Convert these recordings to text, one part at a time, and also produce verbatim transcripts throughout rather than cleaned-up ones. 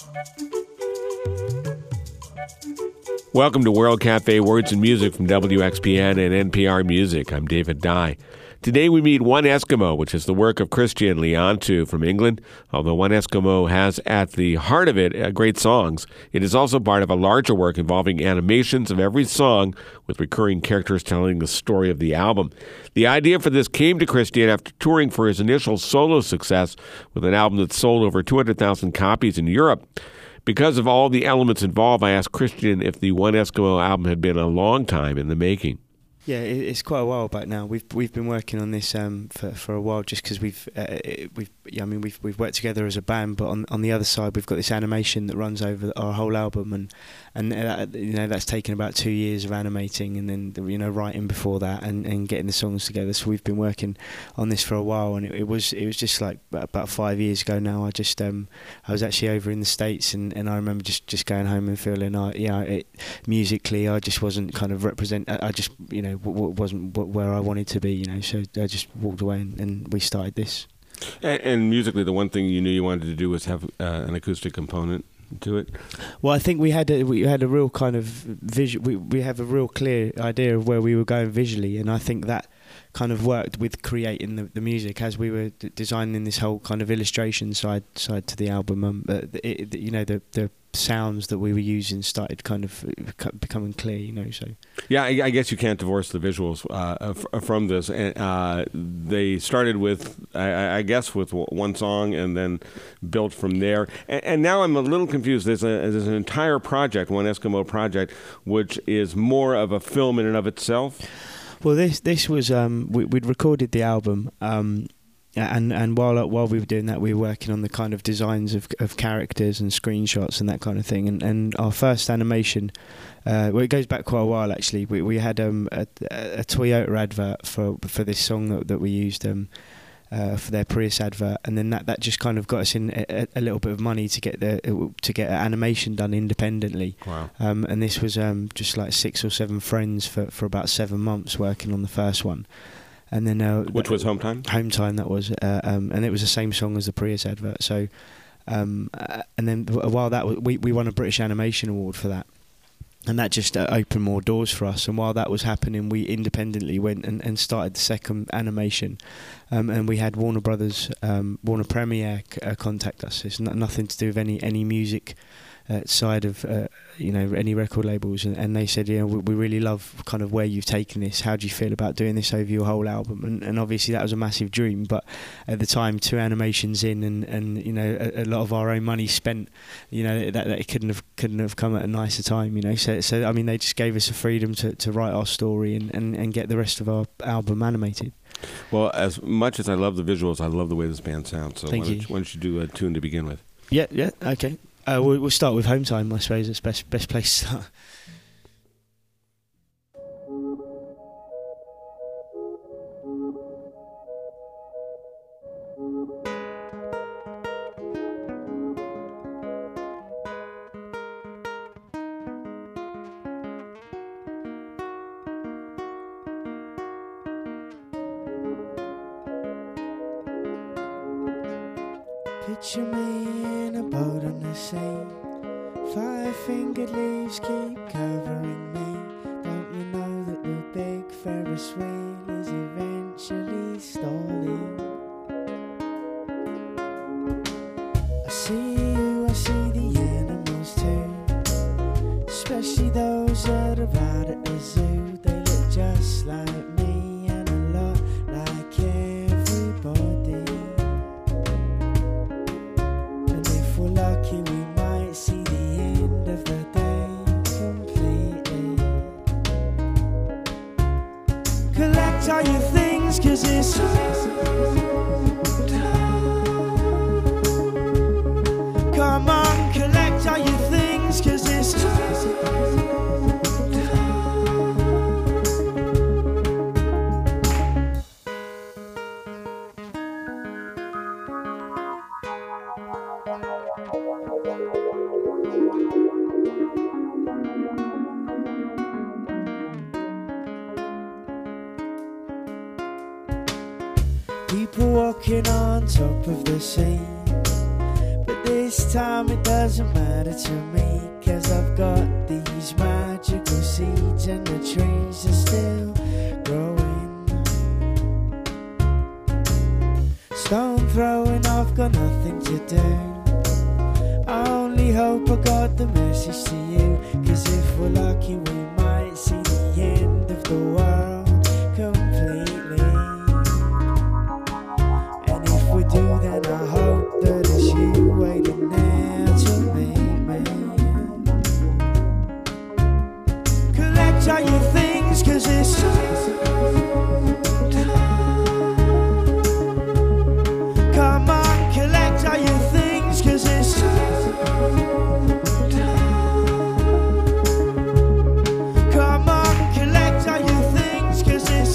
Welcome to World Cafe Words and Music from W X P N and N P R Music. I'm David Dye. Today we meet One Eskimo, which is the work of Christian Leontu from England. Although One Eskimo has at the heart of it uh, great songs, it is also part of a larger work involving animations of every song with recurring characters telling the story of the album. The idea for this came to Christian after touring for his initial solo success with an album that sold over two hundred thousand copies in Europe. Because of all the elements involved, I asked Christian if the One Eskimo album had been a long time in the making. Yeah, it's quite a while back now. We've we've been working on this um, for for a while, just because we've uh, we've yeah, I mean we've we've worked together as a band, but on on the other side we've got this animation that runs over our whole album, and and uh, you know that's taken about two years of animating, and then you know writing before that, and, and getting the songs together. So we've been working on this for a while, and it, it was it was just like about five years ago now. I just um I was actually over in the States, and, and I remember just, just going home and feeling I yeah it, musically I just wasn't kind of represent. I, I just you know. W- wasn't w- where I wanted to be, you know, so I just walked away and, and we started this. And, and musically, the one thing you knew you wanted to do was have uh, an acoustic component to it? Well, I think we had a, we had a real kind of vision, we, we have a real clear idea of where we were going visually, and I think that kind of worked with creating the, the music as we were d- designing this whole kind of illustration side side to the album. Um, uh, it, it, you know, the the sounds that we were using started kind of becoming clear, you know. So yeah, I, I guess you can't divorce the visuals uh, f- from this. And uh, they started with, I, I guess, with one song and then built from there. And, and now I'm a little confused. There's, a, there's an entire project, One Eskimo project, which is more of a film in and of itself. Well, this this was um, we, we'd recorded the album. Um, And and while while we were doing that, we were working on the kind of designs of of characters and screenshots and that kind of thing. And, and our first animation, uh, well, it goes back quite a while actually. We we had um, a, a Toyota advert for for this song that that we used um, uh, for their Prius advert, and then that, that just kind of got us in a, a little bit of money to get the to get animation done independently. Wow! Um, and this was um, just like six or seven friends for for about seven months working on the first one. And then, uh, which was Home Time? Home Time, that was, uh, um, and it was the same song as the Prius advert. So, um, uh, and then while that was, we we won a British Animation Award for that, and that just uh, opened more doors for us. And while that was happening, we independently went and, and started the second animation, um, and we had Warner Brothers, um, Warner Premiere c- uh, contact us. It's not, nothing to do with any any music uh, side of uh, you know any record labels, and, and they said, you know, we, we really love kind of where you've taken this. How do you feel about doing this over your whole album? And, and obviously that was a massive dream, but at the time, two animations in, and, and you know a, a lot of our own money spent, you know that, that it couldn't have couldn't have come at a nicer time, you know. So so I mean they just gave us the freedom to, to write our story and, and, and get the rest of our album animated. Well, as much as I love the visuals, I love the way this band sounds. So Thank why, you. Don't, why don't you do a tune to begin with? Yeah, yeah, okay. Uh, we'll, we'll start with Home Time, I suppose. It's best best place to start. Picture me in a boat on the sea. Five-fingered leaves keep covering me. Don't you know that the big Ferris wheel is eventually stalling? I see you, I see the animals too, especially those that are out at the zoo. They look just like me and a lot like everybody. And if we're lucky, we might see the end of the day completely. Collect all your things, 'cause it's come on, collect all your things, 'cause it's people walking on top of the sea, but this this time it doesn't matter to me, 'cause I've got these magical seeds and the trees are still growing. Stone throwing, I've got nothing to do. I only hope I got the message to you, 'cause if we're lucky we might see the end of the world completely. And if we do, then I hope that it's you waiting there to meet me. Collect all your things, 'cause it's come on, collect all your things, 'cause it's come on, collect all your things, 'cause it's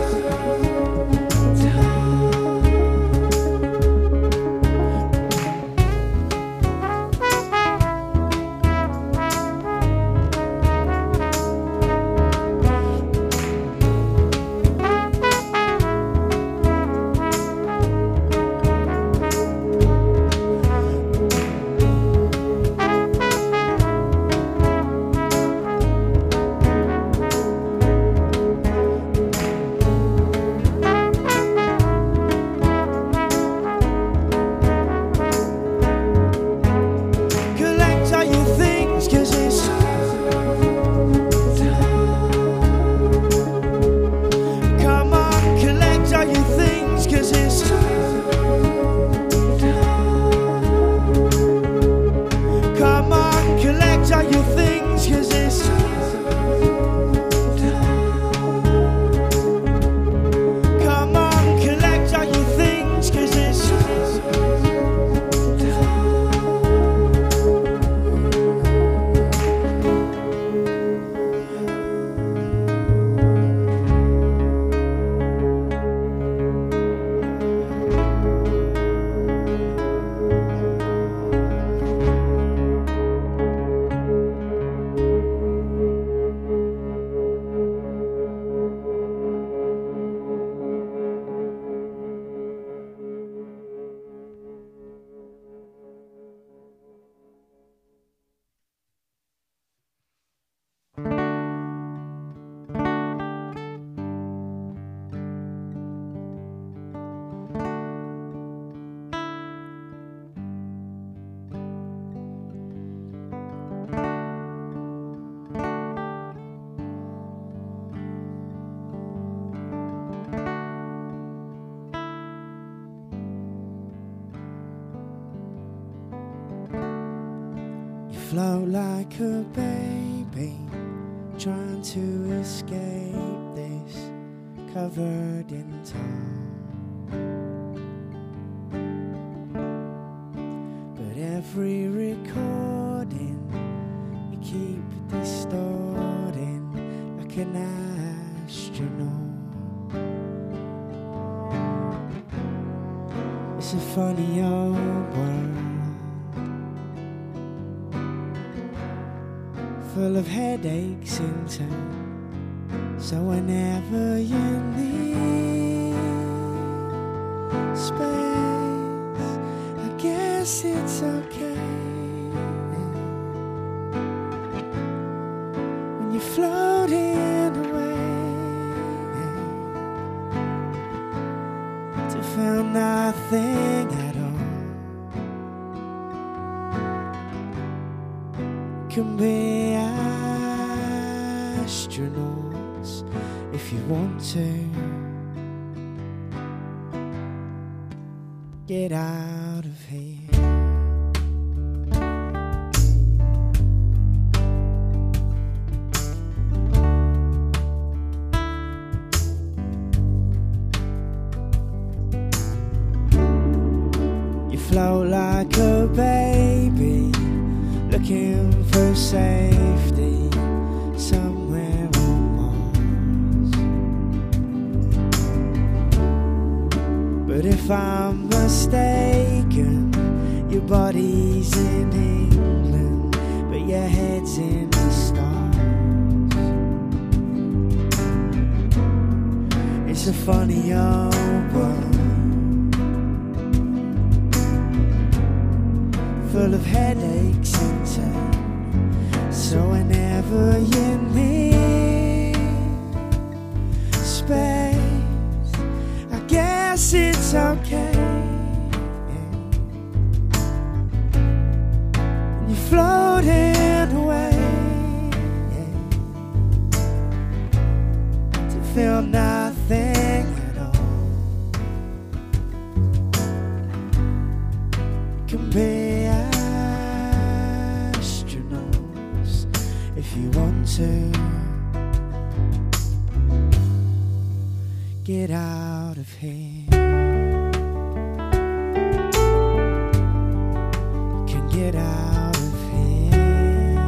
float like a baby, trying to escape this, covered in tar. But every recording you keep distorting like an astronaut. It's a funny old world, full of headaches in town. So whenever you need space, I guess it's okay. When you're floating away to feel nothing at all, can be astronauts if you want to. Get out of here. You float like a baby, looking for safety somewhere on Mars. But if I'm mistaken, your body's in England, but your head's in the stars. It's a funny old world, full of headaches in turn. So whenever you need space, I guess it's okay. And you're floating away to feel nothing at all. You can be astronauts if you want to. Get out of here. You can get out of here.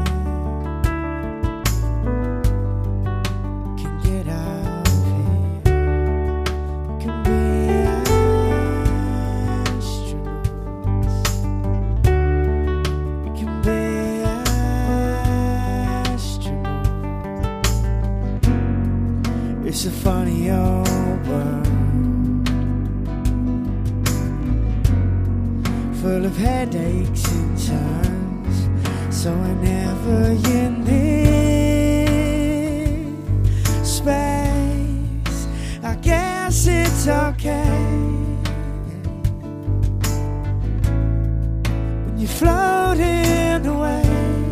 You can get out of here. You can be astronauts. You can be astronauts. It's a funny old world, full of headaches and turns. So whenever you need space, I guess it's okay. When you're floating away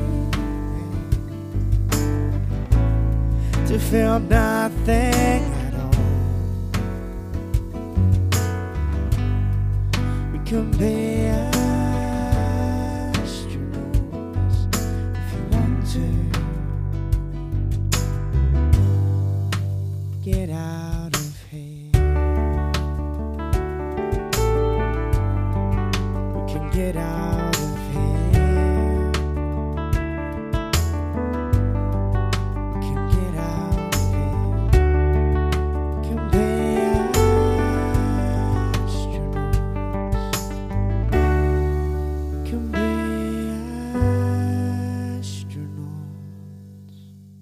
to feel nothing at all. We can be astronauts if you want to. Get out of here. We can get out of here. We can get out of here. We can be astronauts. We can be astronauts.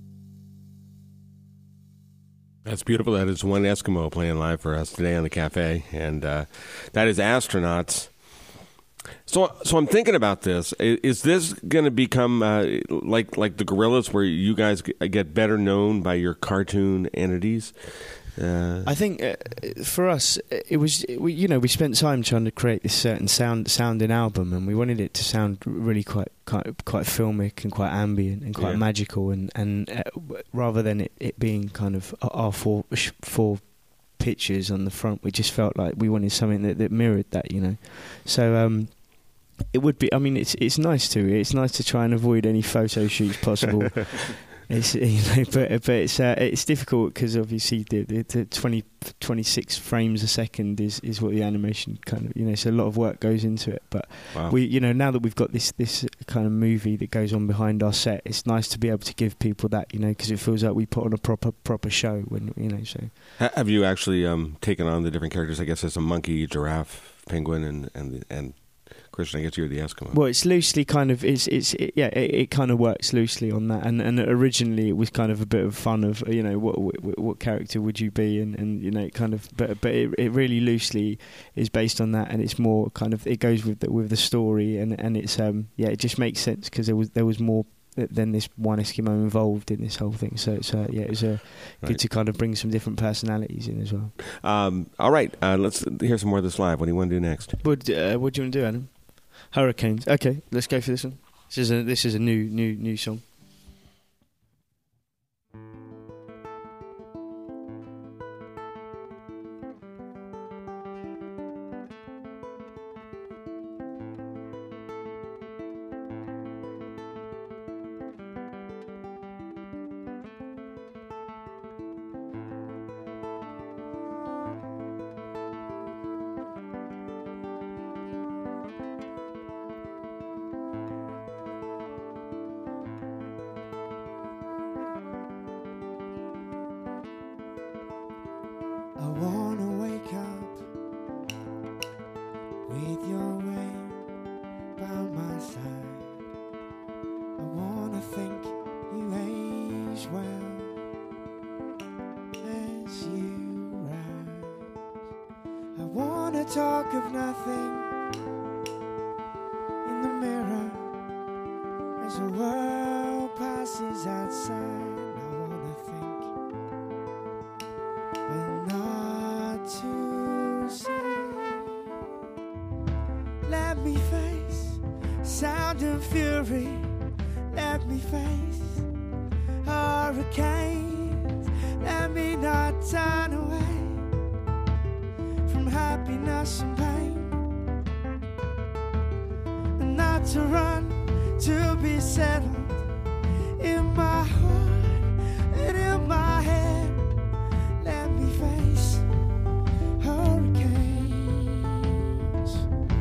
That's beautiful. That is One Eskimo playing live for us today on the cafe, and uh, that is Astronauts. So, so I'm thinking about this. I- Is this going to become uh, like like the Gorillas, where you guys g- get better known by your cartoon entities? Uh, I think uh, for us, it was we, you know we spent time trying to create this certain sound sounding album, and we wanted it to sound really quite quite, quite filmic and quite ambient and quite Yeah. magical, and and uh, w- rather than it, it being kind of our four sh- four pictures on the front, we just felt like we wanted something that, that mirrored that, you know. So um, it would be. I mean, it's it's nice to it's nice to try and avoid any photo shoots possible. It's, you know, but but it's uh, it's difficult because obviously the, the, the twenty, twenty-six frames a second is, is what the animation kind of, you know, so a lot of work goes into it. But wow. we, you know, now that we've got this this kind of movie that goes on behind our set, it's nice to be able to give people that, you know, because it feels like we put on a proper proper show when, you know. So Ha- Have you actually um, taken on the different characters? I guess there's a monkey, giraffe, penguin, and and and Christian. I guess you're the Eskimo. well, it's loosely kind of it's it's it, yeah it, it kind of works loosely on that, and and originally it was kind of a bit of fun of, you know, what what, what character would you be, and, and you know, kind of, but but it, it really loosely is based on that, and it's more kind of, it goes with the, with the story, and and it's um yeah it just makes sense because there was there was more than this one Eskimo involved in this whole thing, so it's uh, yeah it was uh, Right. good to kind of bring some different personalities in as well. Um, all right, uh, let's hear some more of this live. What do you want to do next? What uh, what do you want to do, Adam? Hurricanes. Okay, let's go for this one. This is a this is a new new new song. I wanna wake up with your weight by my side. I wanna think you age well as you rise. I wanna talk of nothing in the mirror As the world passes outside, I wanna think, but not to say. Let me face sound and fury. Let me face hurricanes. Let me not turn away from happiness and pain, and not to run, to be settled in my heart and in my head. Let me face hurricanes.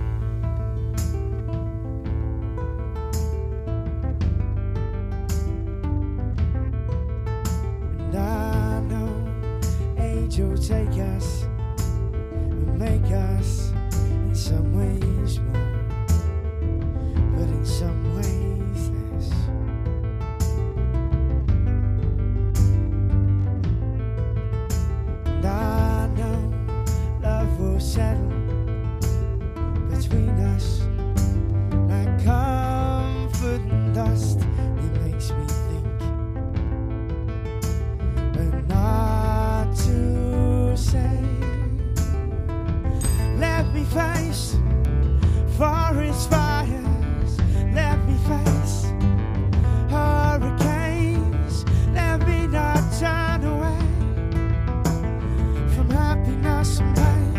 And I know age will take us and make us in some ways more, but in some ways less. And I know love will settle between us like comfort and dust. It makes me think, but not to say. Let me face forest fires. Let me face hurricanes. Let me not turn away from happiness and pain,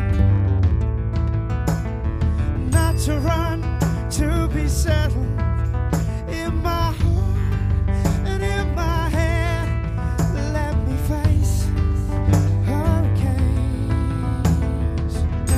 not to run, to be settled in my heart and in my head. Let me face hurricanes.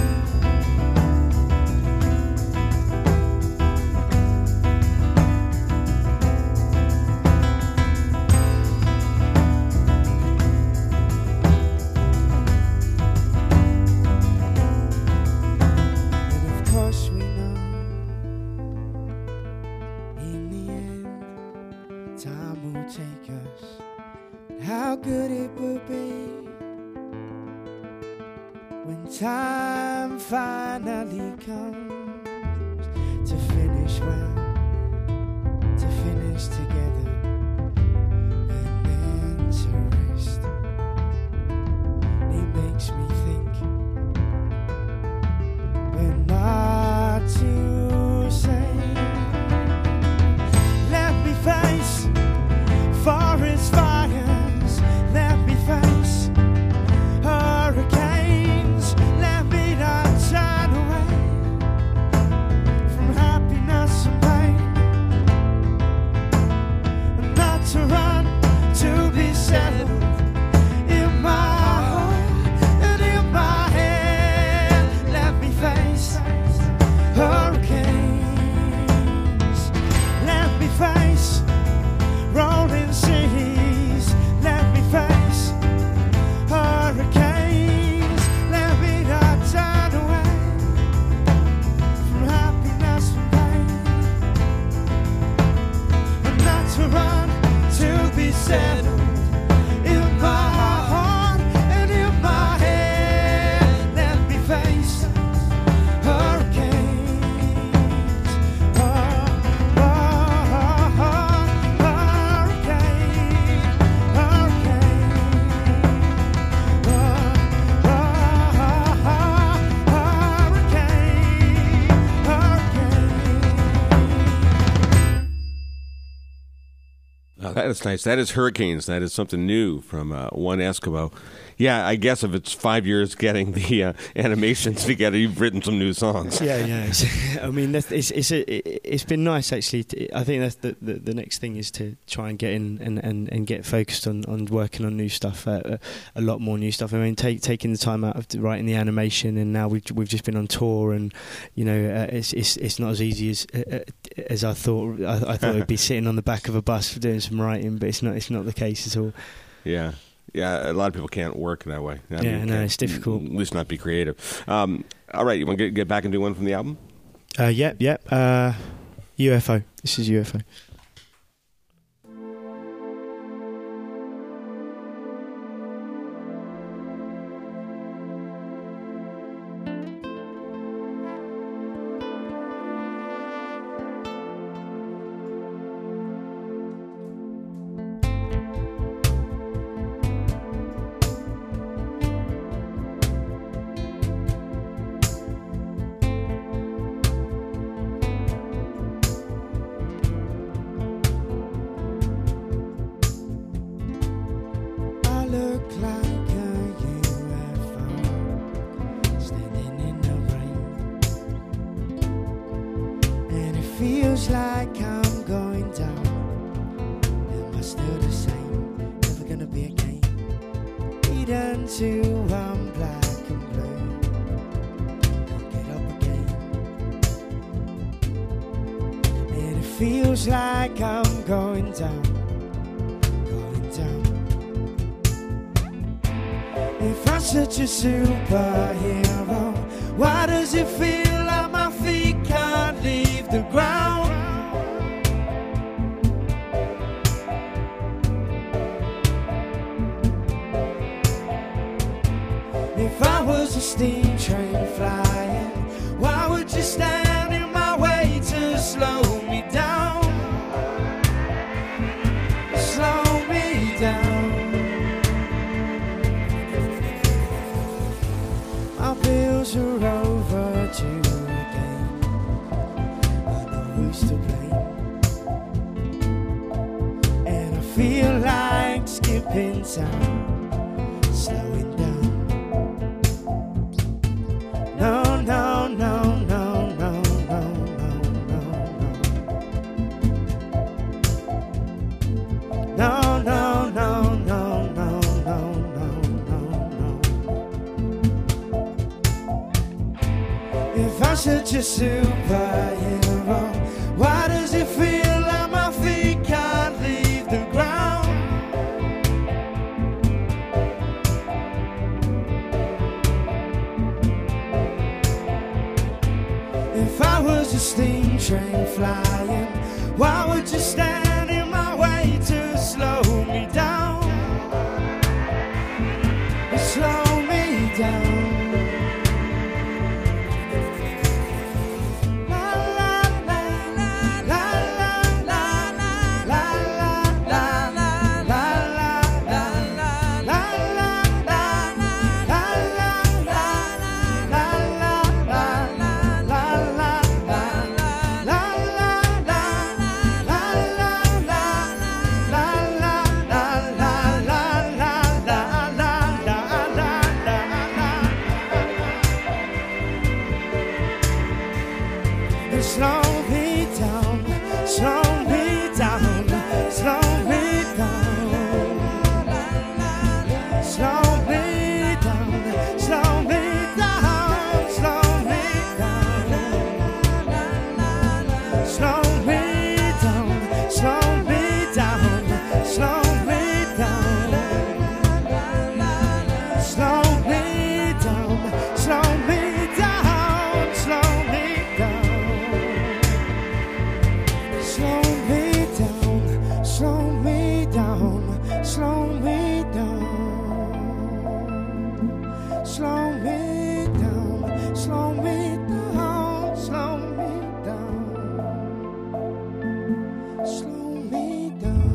And of course we know in the end time will take us. How good it will be when time finally comes to finish well, to finish together and then to rest. It makes me think, but not to say. Let me face forest fires. Let me face hurricanes. Let me not turn away from happiness and pain, and not to run, to be settled in my heart and in my head. Let me face hurricanes. Let me face rolling seas. Let me face hurricanes. Let me not turn away from happiness and pain, and not to run, to be settled in my heart and in my head. Let me face hurricanes. Oh, oh, oh, oh, hurricane, hurricane. Oh, oh, oh, hurricane, hurricane. Oh, that is nice. That is Hurricanes. That is something new from uh, One Eskimo. Yeah, I guess if it's five years getting the uh, animations together, you've written some new songs. Yeah, yeah. It's, I mean, that's, it's it's a, it's been nice actually. To, I think that's the, the the next thing is to try and get in and, and, and get focused on, on working on new stuff, uh, a lot more new stuff. I mean, take, taking the time out of writing the animation, and now we've we've just been on tour, and you know, uh, it's it's it's not as easy as uh, as I thought. I, I thought I'd be sitting on the back of a bus doing some writing, but it's not it's not the case at all. Yeah. Yeah, a lot of people can't work that way. I Yeah, mean, no, can't- it's difficult. At least not be creative. Um, all right, you want to get, get back and do one from the album? Uh, yep, yep. Uh, U F O. This is U F O. feels like I'm going down, going down. If I'm such a superhero, why does it feel like my feet can't leave the ground? If I was a steam train flying, why would you stand in my way to slow me down? Slow me down. My bills are overdue again. I know who's to blame, and I feel like skipping town, slowing down. No, no, no, no, no, no, no, no, no. No, no, no, no, no, no, no, no, no. If I'm such a superhero, why does it feel like my feet can't leave the ground? If I was a steam train flying, why would you stand in my way to slow me down? Slow me down. Slow me down, slow me down, slow me down. Slow me down, slow me down, slow me down. Slow me down, slow me down, slow me down. Slow me down, slow me down, slow me down. Slow me down, slow me down, slow me down. Slow me down, slow me down, slow me down. Slow me down.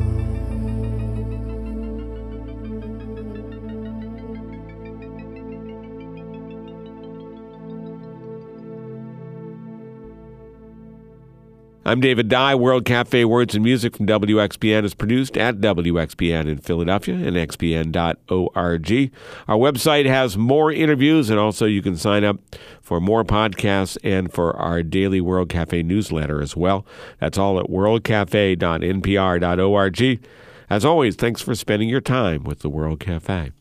I'm David Dye. World Cafe Words and Music from W X P N is produced at W X P N in Philadelphia and x p n dot org. Our website has more interviews, and also you can sign up for more podcasts and for our daily World Cafe newsletter as well. That's all at world cafe dot n p r dot org. As always, thanks for spending your time with the World Cafe.